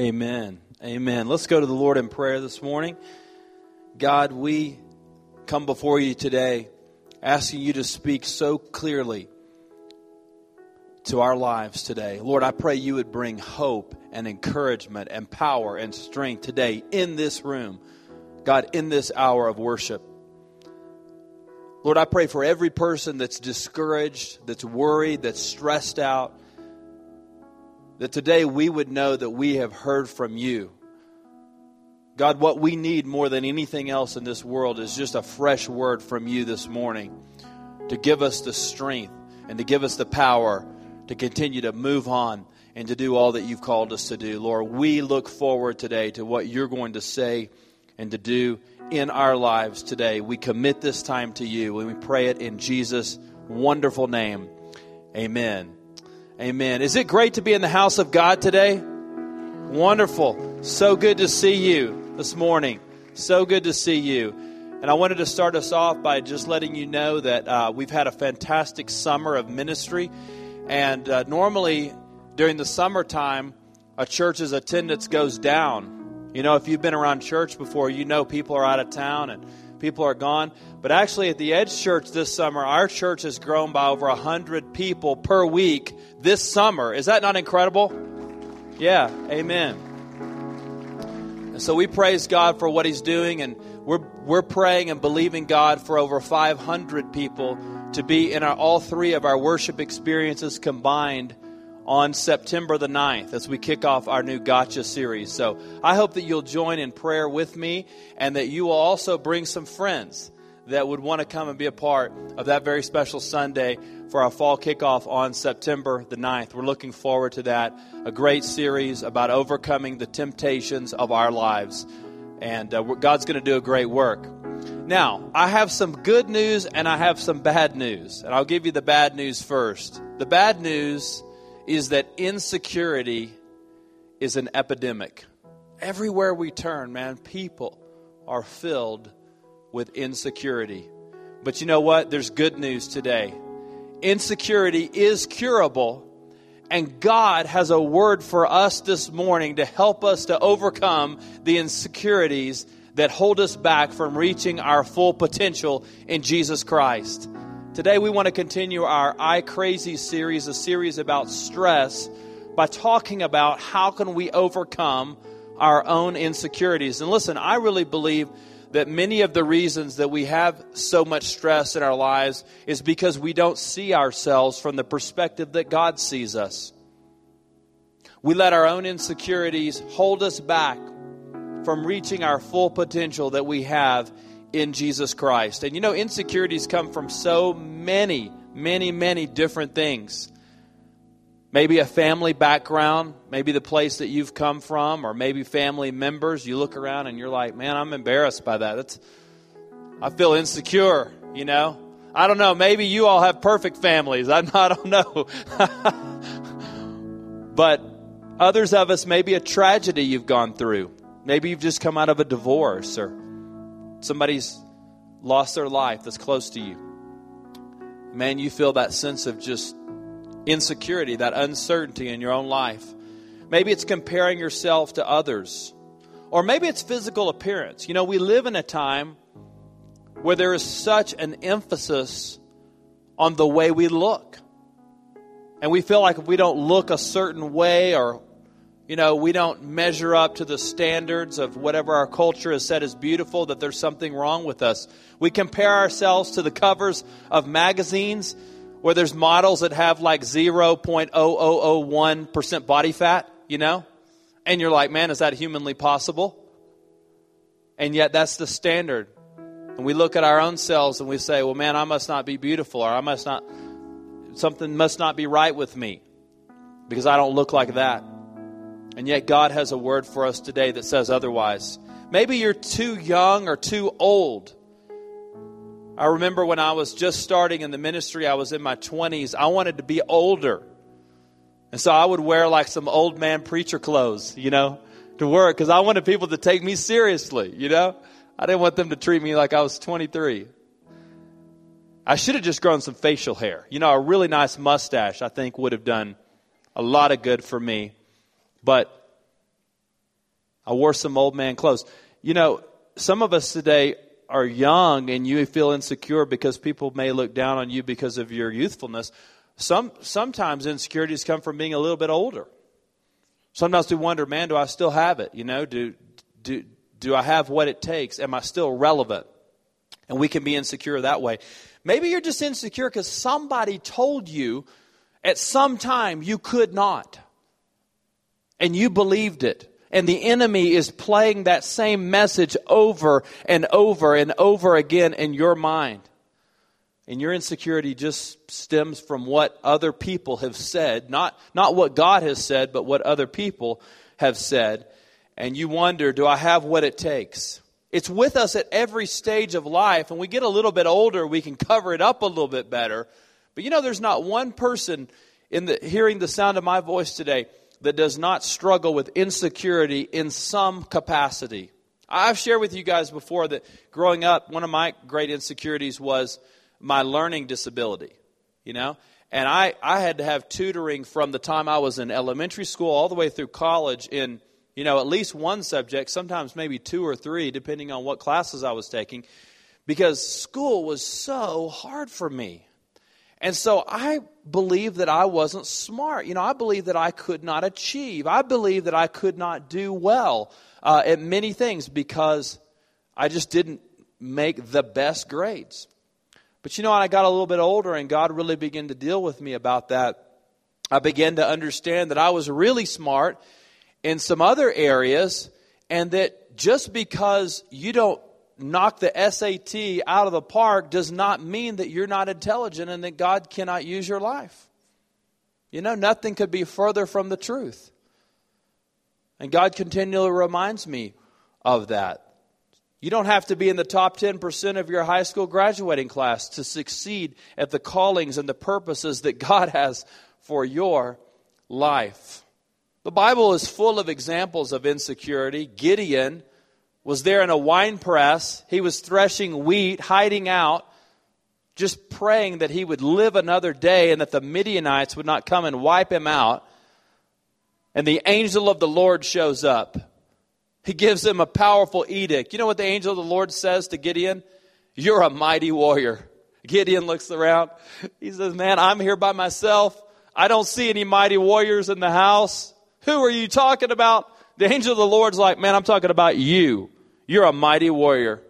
Amen. Amen. Let's go to the Lord in prayer this morning. God, we come before you today asking you to speak so clearly to our lives today. Lord, I pray you would bring hope and encouragement and power and strength today in this room. God, in this hour of worship. Lord, I pray for every person that's discouraged, that's worried, that's stressed out, that today we would know that we have heard from you. God, what we need more than anything else in this world is just a fresh word from you this morning to give us the strength and to give us the power to continue to move on and to do all that you've called us to do. Lord, we look forward today to what you're going to say and to do in our lives today. We commit this time to you and we pray it in Jesus' wonderful name. Amen. Amen. Is it great to be in the house of God today? Wonderful. So good to see you this morning. So good to see you. And I wanted to start us off by just letting you know that we've had a fantastic summer of ministry. And normally during the summertime, a church's attendance goes down. You know, if you've been around church before, you know people are out of town and people are gone. But actually at the Edge Church this summer, our church has grown by over 100 people per week this summer. Is that not incredible? Yeah, amen. And so we praise God for what He's doing, and we're praying and believing God for over 500 people to be in all three of our worship experiences combined on September the 9th as we kick off our new Gotcha series. So I hope that you'll join in prayer with me and that you will also bring some friends that would want to come and be a part of that very special Sunday for our fall kickoff on September the 9th. We're looking forward to that. A great series about overcoming the temptations of our lives. And God's going to do a great work. Now, I have some good news and I have some bad news. And I'll give you the bad news first. The bad news is that insecurity is an epidemic. Everywhere we turn, man, people are filled with insecurity. But you know what? There's good news today. Insecurity is curable, and God has a word for us this morning to help us to overcome the insecurities that hold us back from reaching our full potential in Jesus Christ. Today we want to continue our I Crazy series, a series about stress, by talking about how can we overcome our own insecurities. And listen, I really believe that many of the reasons that we have so much stress in our lives is because we don't see ourselves from the perspective that God sees us. We let our own insecurities hold us back from reaching our full potential that we have in Jesus Christ. And you know, insecurities come from so many different things. Maybe a family background, maybe the place that you've come from, or maybe family members. You look around and you're like, man, I'm embarrassed by that. I feel insecure, you know. I don't know, maybe you all have perfect families. I don't know. But others of us, maybe a tragedy you've gone through. Maybe you've just come out of a divorce, or somebody's lost their life that's close to you. Man, you feel that sense of just insecurity, that uncertainty in your own life. Maybe it's comparing yourself to others. Or maybe it's physical appearance. You know, we live in a time where there is such an emphasis on the way we look. And we feel like if we don't look a certain way, or you know, we don't measure up to the standards of whatever our culture has said is beautiful, that there's something wrong with us. We compare ourselves to the covers of magazines where there's models that have like 0.0001% body fat, you know? And you're like, man, is that humanly possible? And yet that's the standard. And we look at our own selves and we say, well, man, I must not be beautiful, or something must not be right with me because I don't look like that. And yet God has a word for us today that says otherwise. Maybe you're too young or too old. I remember when I was just starting in the ministry, I was in my 20s. I wanted to be older. And so I would wear like some old man preacher clothes, you know, to work, because I wanted people to take me seriously, you know. I didn't want them to treat me like I was 23. I should have just grown some facial hair. You know, a really nice mustache, I think, would have done a lot of good for me. But I wore some old man clothes. You know, some of us today are young and you feel insecure because people may look down on you because of your youthfulness. Sometimes insecurities come from being a little bit older. Sometimes we wonder, man, do I still have it? You know, do I have what it takes? Am I still relevant? And we can be insecure that way. Maybe you're just insecure because somebody told you at some time you could not. And you believed it. And the enemy is playing that same message over and over and over again in your mind. And your insecurity just stems from what other people have said. Not what God has said, but what other people have said. And you wonder, do I have what it takes? It's with us at every stage of life. And we get a little bit older, we can cover it up a little bit better. But you know, there's not one person hearing the sound of my voice today that does not struggle with insecurity in some capacity. I've shared with you guys before that growing up, one of my great insecurities was my learning disability, you know. And I had to have tutoring from the time I was in elementary school all the way through college in, you know, at least one subject, sometimes maybe 2 or 3, depending on what classes I was taking, because school was so hard for me. And so I believed that I wasn't smart. You know, I believed that I could not achieve. I believed that I could not do well at many things because I just didn't make the best grades. But you know, I got a little bit older and God really began to deal with me about that. I began to understand that I was really smart in some other areas and that just because you don't knock the SAT out of the park does not mean that you're not intelligent and that God cannot use your life. You know, nothing could be further from the truth. And God continually reminds me of that. You don't have to be in the top 10% of your high school graduating class to succeed at the callings and the purposes that God has for your life. The Bible is full of examples of insecurity. Gideon was there in a wine press. He was threshing wheat, hiding out, just praying that he would live another day and that the Midianites would not come and wipe him out. And the angel of the Lord shows up. He gives him a powerful edict. You know what the angel of the Lord says to Gideon? You're a mighty warrior. Gideon looks around. He says, man, I'm here by myself. I don't see any mighty warriors in the house. Who are you talking about? The angel of the Lord's like, man, I'm talking about you. You're a mighty warrior.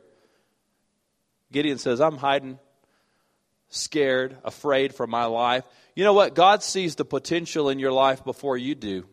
Gideon says, I'm hiding, scared, afraid for my life. You know what? God sees the potential in your life before you do.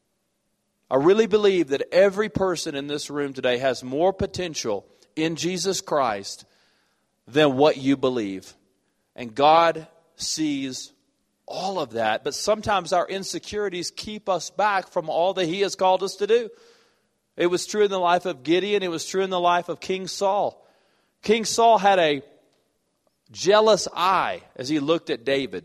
I really believe that every person in this room today has more potential in Jesus Christ than what you believe. And God sees all of that, but sometimes our insecurities keep us back from all that He has called us to do. It was true in the life of Gideon. It was true in the life of King Saul. King Saul had a jealous eye as he looked at David.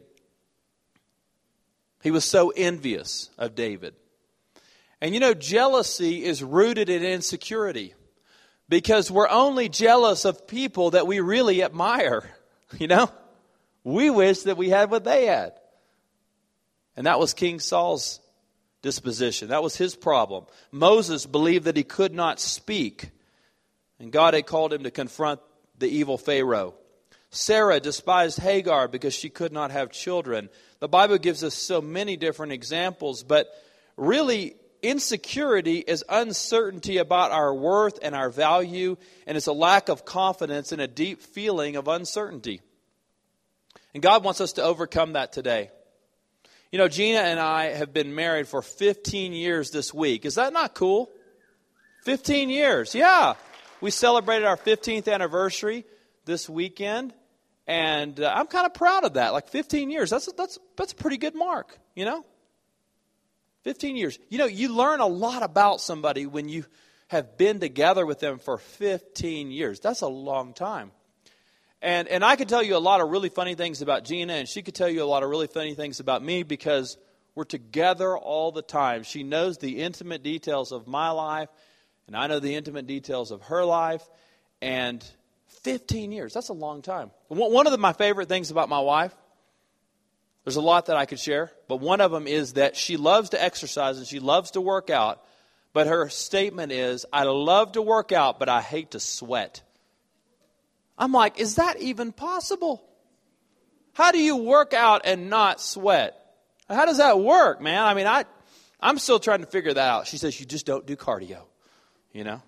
He was so envious of David. And you know, jealousy is rooted in insecurity because we're only jealous of people that we really admire. You know, we wish that we had what they had. And that was King Saul's disposition. That was his problem. Moses believed that he could not speak. And God had called him to confront the evil Pharaoh. Sarah despised Hagar because she could not have children. The Bible gives us so many different examples, but really insecurity is uncertainty about our worth and our value, and it's a lack of confidence and a deep feeling of uncertainty. And God wants us to overcome that today. You know, Gina and I have been married for 15 years this week. Is that not cool? 15 years, yeah. We celebrated our 15th anniversary this weekend, and I'm kind of proud of that. Like 15 years, that's a pretty good mark, you know? 15 years. You know, you learn a lot about somebody when you have been together with them for 15 years. That's a long time. And I could tell you a lot of really funny things about Gina, and she could tell you a lot of really funny things about me because we're together all the time. She knows the intimate details of my life, and I know the intimate details of her life. And 15 years, that's a long time. One of my favorite things about my wife, there's a lot that I could share, but one of them is that she loves to exercise and she loves to work out, But her statement is, I love to work out, but I hate to sweat. I'm like, is that even possible? How do you work out and not sweat? How does that work, man? I mean, I'm still trying to figure that out. She says, you just don't do cardio, you know?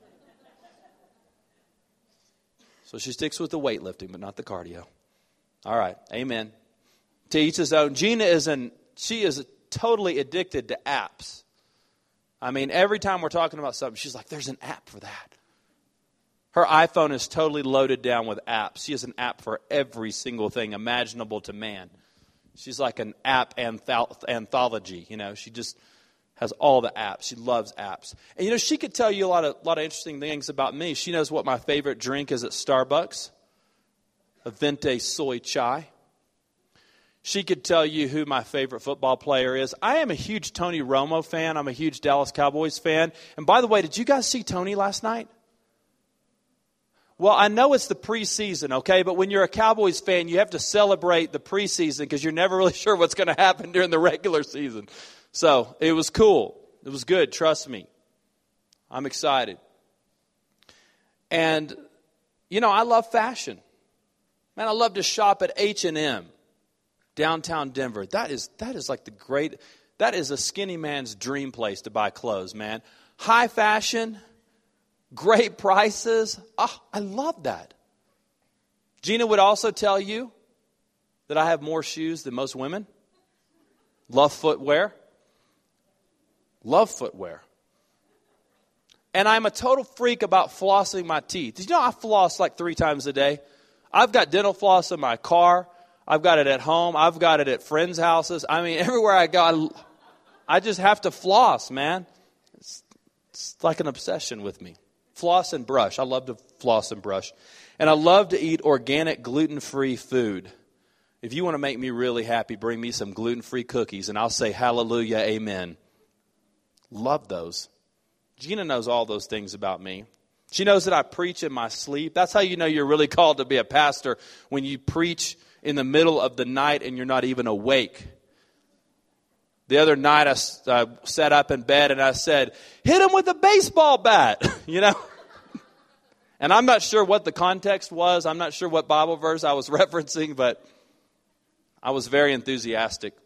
So she sticks with the weightlifting, but not the cardio. All right, amen. To each his own. Gina she is totally addicted to apps. I mean, every time we're talking about something, she's like, there's an app for that. Her iPhone is totally loaded down with apps. She has an app for every single thing imaginable to man. She's like an app anthology, you know. She just has all the apps. She loves apps. And, you know, she could tell you a lot of interesting things about me. She knows what my favorite drink is at Starbucks, a Venti soy chai. She could tell you who my favorite football player is. I am a huge Tony Romo fan. I'm a huge Dallas Cowboys fan. And by the way, did you guys see Tony last night? Well, I know it's the preseason, okay? But when you're a Cowboys fan, you have to celebrate the preseason because you're never really sure what's going to happen during the regular season. So it was cool. It was good. Trust me. I'm excited. And, you know, I love fashion. Man, I love to shop at H&M, downtown Denver. That is like that is a skinny man's dream place to buy clothes, man. High fashion, great prices. Oh, I love that. Gina would also tell you that I have more shoes than most women. Love footwear. Love footwear. And I'm a total freak about flossing my teeth. Did you know I floss like 3 times a day? I've got dental floss in my car. I've got it at home. I've got it at friends' houses. I mean, everywhere I go, I just have to floss, man. It's like an obsession with me. Floss and brush. I love to floss and brush. And I love to eat organic, gluten-free food. If you want to make me really happy, bring me some gluten-free cookies, and I'll say hallelujah, amen. Love those. Gina knows all those things about me. She knows that I preach in my sleep. That's how you know you're really called to be a pastor, when you preach in the middle of the night and you're not even awake. The other night I sat up in bed and I said, hit him with a baseball bat, you know. And I'm not sure what the context was. I'm not sure what Bible verse I was referencing, but I was very enthusiastic.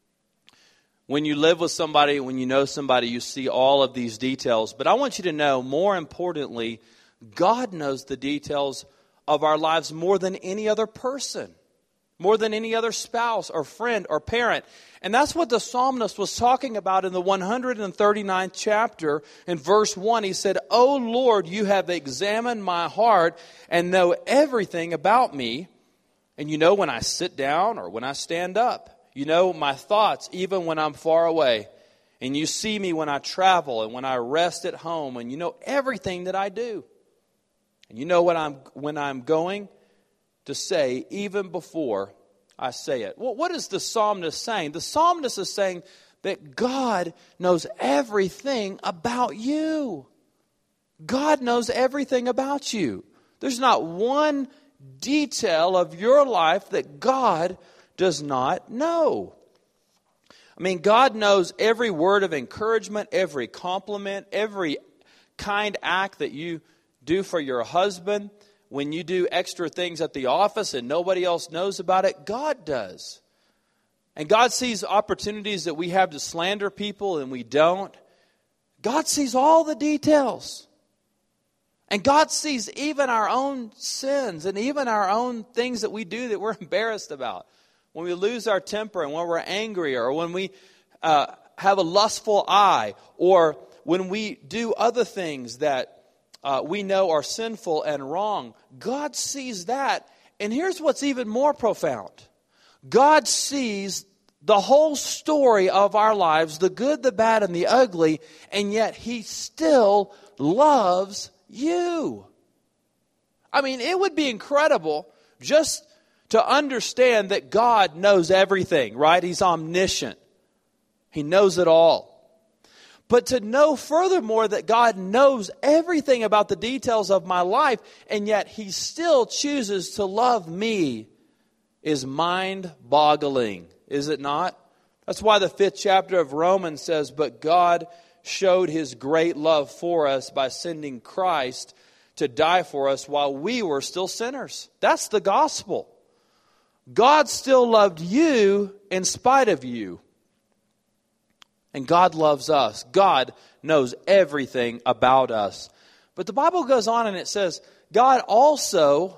When you live with somebody, when you know somebody, you see all of these details. But I want you to know, more importantly, God knows the details of our lives more than any other person, more than any other spouse or friend or parent. And that's what the psalmist was talking about in the 139th chapter. In verse 1, he said, "O Lord, you have examined my heart and know everything about me. And you know when I sit down or when I stand up. You know my thoughts even when I'm far away. And you see me when I travel and when I rest at home. And you know everything that I do. And you know when I'm going to say even before I say it." Well, what is the psalmist saying? The psalmist is saying that God knows everything about you. God knows everything about you. There's not one detail of your life that God does not know. I mean, God knows every word of encouragement, every compliment, every kind act that you do for your husband. When you do extra things at the office and nobody else knows about it, God does. And God sees opportunities that we have to slander people and we don't. God sees all the details. And God sees even our own sins and even our own things that we do that we're embarrassed about. When we lose our temper and when we're angry, or when we have a lustful eye, or when we do other things that we know are sinful and wrong. God sees that. And here's what's even more profound. God sees the whole story of our lives, the good, the bad, and the ugly, and yet He still loves you. I mean, it would be incredible just to understand that God knows everything, right? He's omniscient. He knows it all. But to know furthermore that God knows everything about the details of my life, and yet He still chooses to love me, is mind-boggling, is it not? That's why the 5th chapter of Romans says, "But God showed His great love for us by sending Christ to die for us while we were still sinners. That's the gospel. God still loved you in spite of you. And God loves us. God knows everything about us. But the Bible goes on and it says, God also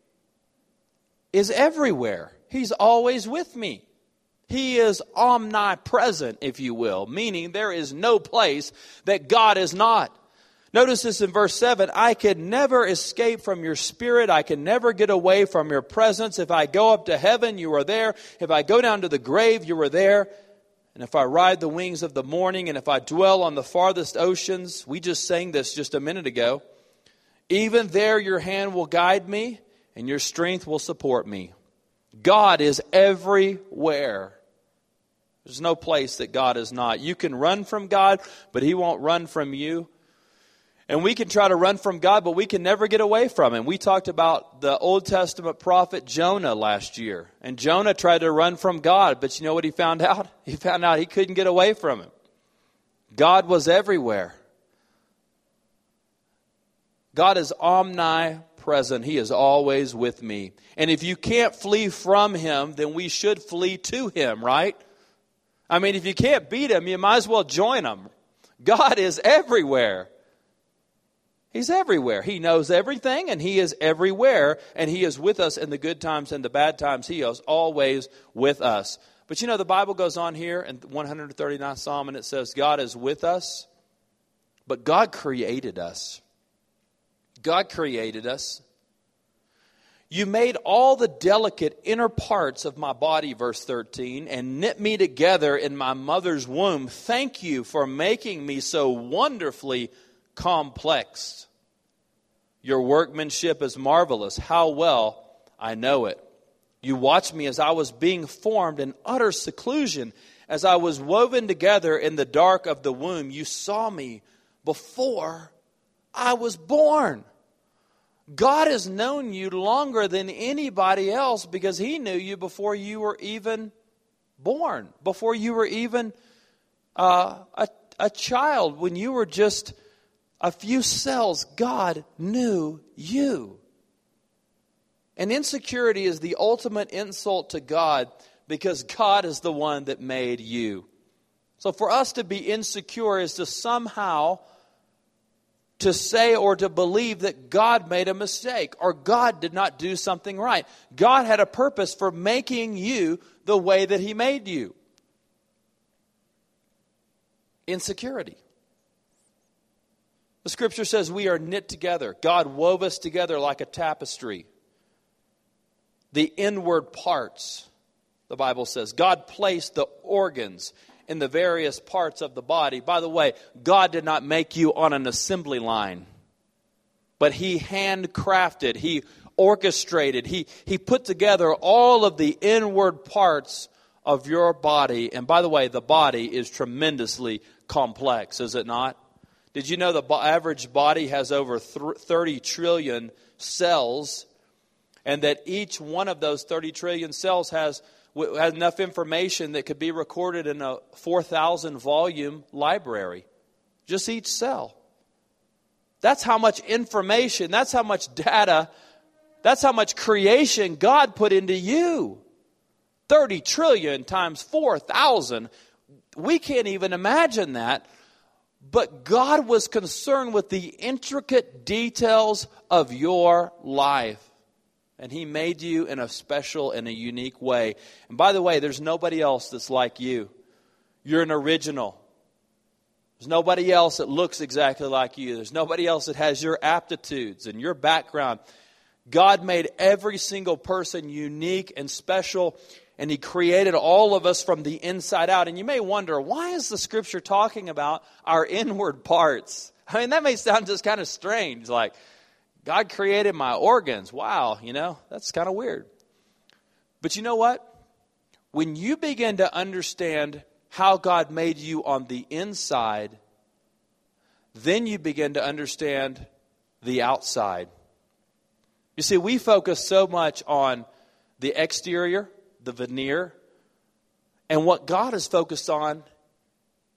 is everywhere. He's always with me. He is omnipresent, if you will, meaning there is no place that God is not. Notice this in verse 7, I can never escape from your spirit. I can never get away from your presence. If I go up to heaven, you are there. If I go down to the grave, you are there. And if I ride the wings of the morning, and if I dwell on the farthest oceans, we just sang this just a minute ago, even there your hand will guide me, and your strength will support me. God is everywhere. There's no place that God is not. You can run from God, but He won't run from you. And we can try to run from God, but we can never get away from Him. We talked about the Old Testament prophet Jonah last year. And Jonah tried to run from God, but you know what he found out? He found out he couldn't get away from Him. God was everywhere. God is omnipresent. He is always with me. And if you can't flee from Him, then we should flee to Him, right? I mean, if you can't beat Him, you might as well join Him. God is everywhere. He's everywhere. He knows everything, and He is everywhere, and He is with us in the good times and the bad times. He is always with us. But you know, the Bible goes on here in 139th Psalm, and it says, God is with us, but God created us. God created us. You made all the delicate inner parts of my body, verse 13, and knit me together in my mother's womb. Thank you for making me so wonderfully complex. Your workmanship is marvelous. How well I know it. You watched me as I was being formed in utter seclusion. As I was woven together in the dark of the womb, you saw me before I was born. God has known you longer than anybody else because He knew you before you were even born, before you were even a child. When you were just a few cells, God knew you. And insecurity is the ultimate insult to God because God is the one that made you. So for us to be insecure is to somehow to say or to believe that God made a mistake or God did not do something right. God had a purpose for making you the way that He made you. Insecurity. The Scripture says we are knit together. God wove us together like a tapestry. The inward parts, the Bible says. God placed the organs in the various parts of the body. By the way, God did not make you on an assembly line, but He handcrafted, He orchestrated, He put together all of the inward parts of your body. And by the way, the body is tremendously complex, is it not? Did you know the average body has over 30 trillion cells, and that each one of those 30 trillion cells has enough information that could be recorded in a 4,000 volume library? Just each cell. That's how much information, that's how much data, that's how much creation God put into you. 30 trillion times 4,000. We can't even imagine that. But God was concerned with the intricate details of your life. And He made you in a special and a unique way. And by the way, there's nobody else that's like you. You're an original. There's nobody else that looks exactly like you. There's nobody else that has your aptitudes and your background. God made every single person unique and special. And He created all of us from the inside out. And you may wonder, why is the Scripture talking about our inward parts? I mean, that may sound just kind of strange. Like, God created my organs. Wow, that's kind of weird. But you know what? When you begin to understand how God made you on the inside, then you begin to understand the outside. You see, we focus so much on the exterior, the veneer, and what God is focused on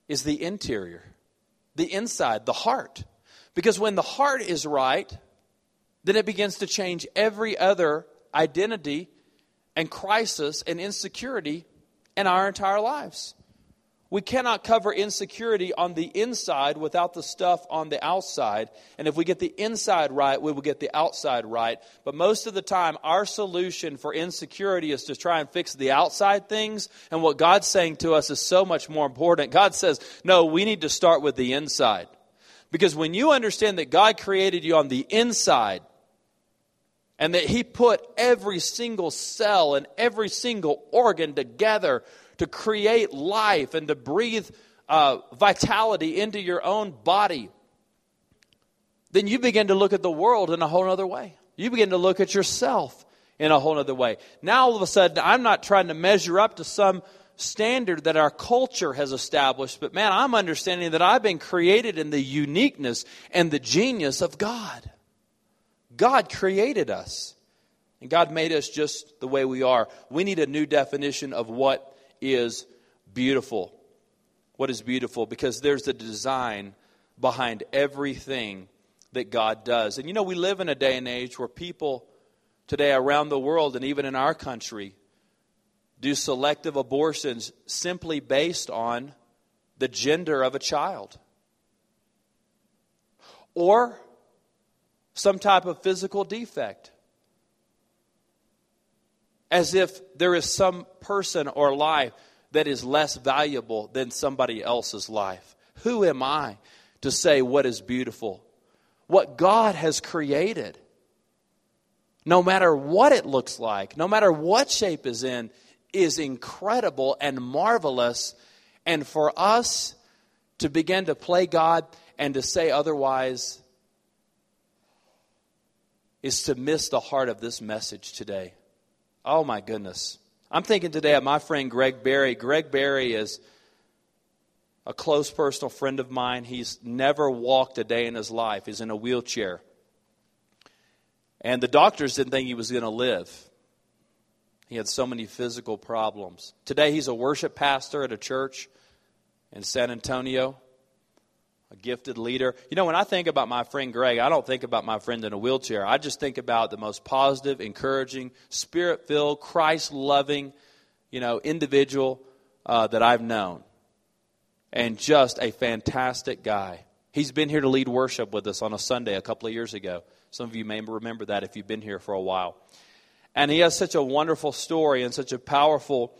is the interior, the inside, the heart. Because when the heart is right, then it begins to change every other identity and crisis and insecurity in our entire lives. We cannot cover insecurity on the inside without the stuff on the outside. And if we get the inside right, we will get the outside right. But most of the time, our solution for insecurity is to try and fix the outside things. And what God's saying to us is so much more important. God says, no, we need to start with the inside. Because when you understand that God created you on the inside, and that He put every single cell and every single organ together to create life and to breathe vitality into your own body, then you begin to look at the world in a whole other way. You begin to look at yourself in a whole other way. Now all of a sudden, I'm not trying to measure up to some standard that our culture has established, but man, I'm understanding that I've been created in the uniqueness and the genius of God. God created us, and God made us just the way we are. We need a new definition of what is beautiful. What is beautiful? Because there's a design behind everything that God does. And you know, we live in a day and age where people today around the world and even in our country do selective abortions simply based on the gender of a child, or some type of physical defect, as if there is some person or life that is less valuable than somebody else's life. Who am I to say what is beautiful? What God has created, no matter what it looks like, no matter what shape is in, is incredible and marvelous. And for us to begin to play God and to say otherwise is to miss the heart of this message today. Oh my goodness. I'm thinking today of my friend Greg Berry. Greg Berry is a close personal friend of mine. He's never walked a day in his life. He's in a wheelchair. And the doctors didn't think he was going to live. He had so many physical problems. Today he's a worship pastor at a church in San Antonio. A gifted leader. You know, when I think about my friend Greg, I don't think about my friend in a wheelchair. I just think about the most positive, encouraging, Spirit-filled, Christ-loving, individual that I've known. And just a fantastic guy. He's been here to lead worship with us on a Sunday a couple of years ago. Some of you may remember that if you've been here for a while. And he has such a wonderful story and such a powerful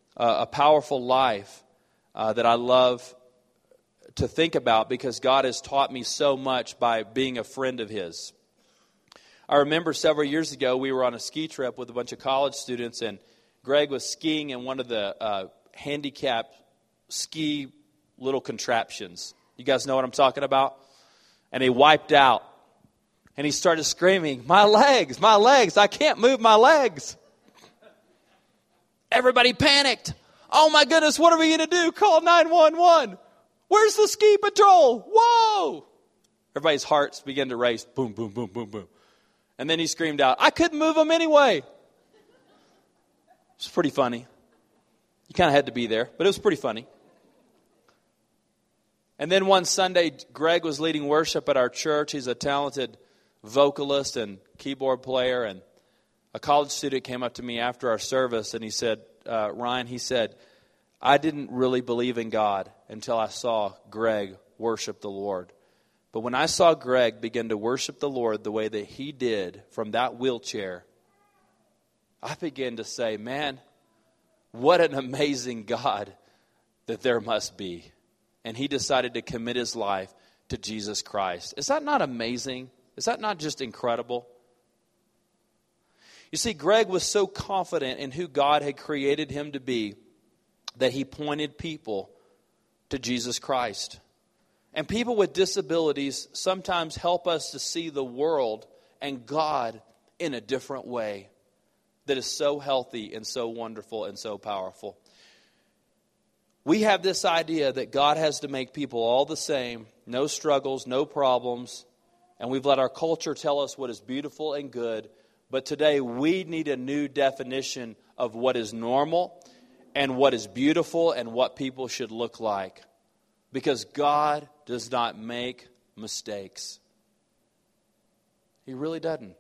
life that I love to think about, because God has taught me so much by being a friend of his. I remember several years ago, we were on a ski trip with a bunch of college students, and Greg was skiing in one of the handicapped ski little contraptions. You guys know what I'm talking about? And he wiped out. And he started screaming, my legs, I can't move my legs. Everybody panicked. Oh my goodness, what are we going to do? Call 911. Where's the ski patrol? Whoa! Everybody's hearts began to race. Boom, boom, boom, boom, boom. And then he screamed out, I couldn't move them anyway. It's pretty funny. You kind of had to be there, but it was pretty funny. And then one Sunday, Greg was leading worship at our church. He's a talented vocalist and keyboard player. And a college student came up to me after our service, and he said, Ryan, he said, I didn't really believe in God until I saw Greg worship the Lord. But when I saw Greg begin to worship the Lord the way that he did from that wheelchair, I began to say, man, what an amazing God that there must be. And he decided to commit his life to Jesus Christ. Is that not amazing? Is that not just incredible? You see, Greg was so confident in who God had created him to be that he pointed people to Jesus Christ. And people with disabilities sometimes help us to see the world and God in a different way that is so healthy and so wonderful and so powerful. We have this idea that God has to make people all the same, no struggles, no problems, and we've let our culture tell us what is beautiful and good. But today we need a new definition of what is normal and what is beautiful and what people should look like. Because God does not make mistakes. He really doesn't.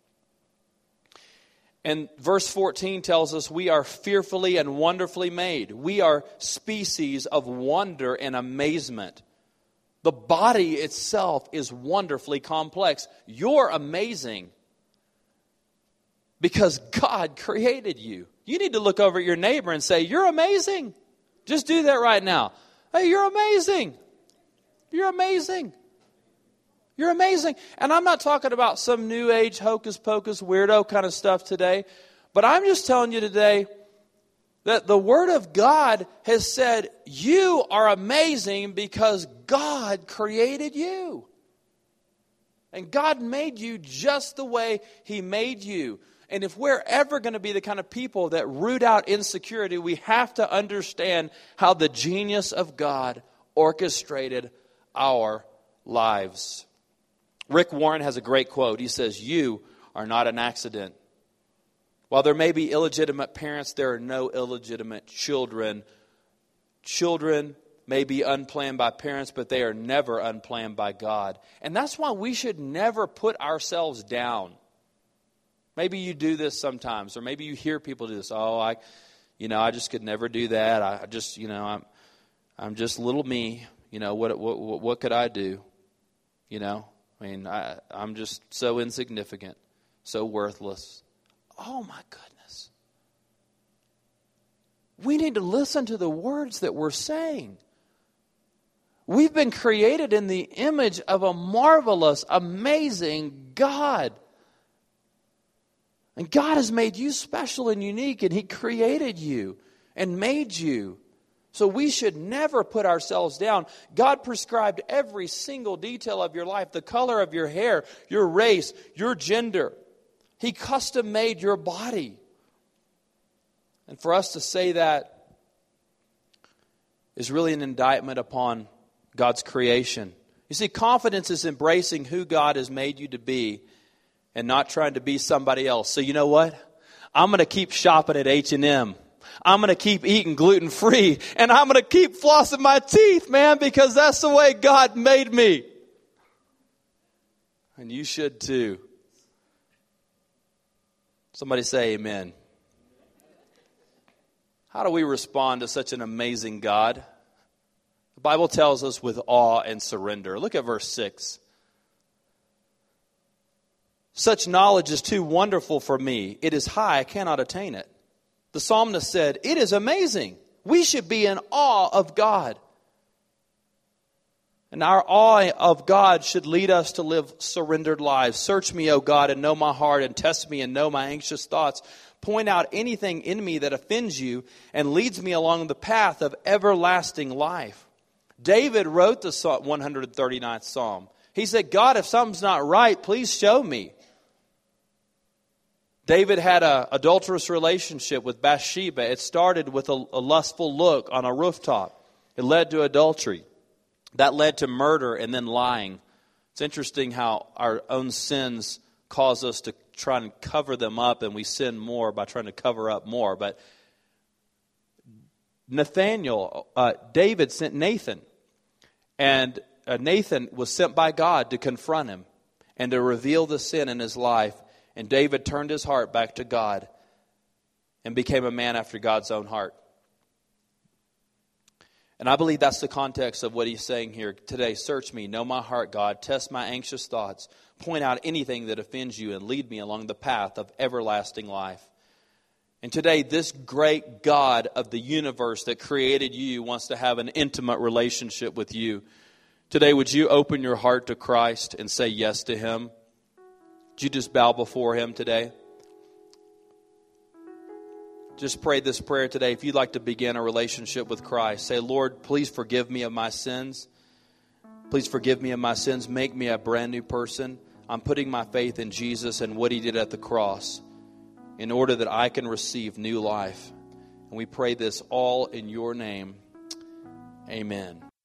And verse 14 tells us we are fearfully and wonderfully made. We are species of wonder and amazement. The body itself is wonderfully complex. You're amazing because God created you. You need to look over at your neighbor and say, you're amazing. Just do that right now. Hey, you're amazing. You're amazing. You're amazing. And I'm not talking about some new age hocus pocus weirdo kind of stuff today. But I'm just telling you today that the Word of God has said you are amazing because God created you. And God made you just the way He made you. And if we're ever going to be the kind of people that root out insecurity, we have to understand how the genius of God orchestrated our lives. Rick Warren has a great quote. He says, "You are not an accident. While there may be illegitimate parents, there are no illegitimate children. Children may be unplanned by parents, but they are never unplanned by God." And that's why we should never put ourselves down. Maybe you do this sometimes, or maybe you hear people do this. Oh, I just could never do that. I'm just little me. What could I do? I'm just so insignificant, so worthless. Oh my goodness. We need to listen to the words that we're saying. We've been created in the image of a marvelous, amazing God. And God has made you special and unique, and He created you and made you. So we should never put ourselves down. God prescribed every single detail of your life, the color of your hair, your race, your gender. He custom made your body. And for us to say that is really an indictment upon God's creation. You see, confidence is embracing who God has made you to be and not trying to be somebody else. So you know what? I'm going to keep shopping at H&M. I'm going to keep eating gluten-free. And I'm going to keep flossing my teeth, man, because that's the way God made me. And you should too. Somebody say amen. How do we respond to such an amazing God? The Bible tells us with awe and surrender. Look at verse 6. Such knowledge is too wonderful for me. It is high, I cannot attain it. The psalmist said, it is amazing. We should be in awe of God. And our awe of God should lead us to live surrendered lives. Search me, O God, and know my heart, and test me and know my anxious thoughts. Point out anything in me that offends you and leads me along the path of everlasting life. David wrote the 139th Psalm. He said, God, if something's not right, please show me. David had an adulterous relationship with Bathsheba. It started with a lustful look on a rooftop. It led to adultery. That led to murder and then lying. It's interesting how our own sins cause us to try and cover them up, and we sin more by trying to cover up more. But David sent Nathan. And Nathan was sent by God to confront him and to reveal the sin in his life. And David turned his heart back to God and became a man after God's own heart. And I believe that's the context of what he's saying here today. Search me, know my heart, God. Test my anxious thoughts. Point out anything that offends you and lead me along the path of everlasting life. And today, this great God of the universe that created you wants to have an intimate relationship with you. Today, would you open your heart to Christ and say yes to Him? Would you just bow before Him today? Just pray this prayer today. If you'd like to begin a relationship with Christ, say, Lord, please forgive me of my sins. Please forgive me of my sins. Make me a brand new person. I'm putting my faith in Jesus and what He did at the cross in order that I can receive new life. And we pray this all in your name. Amen.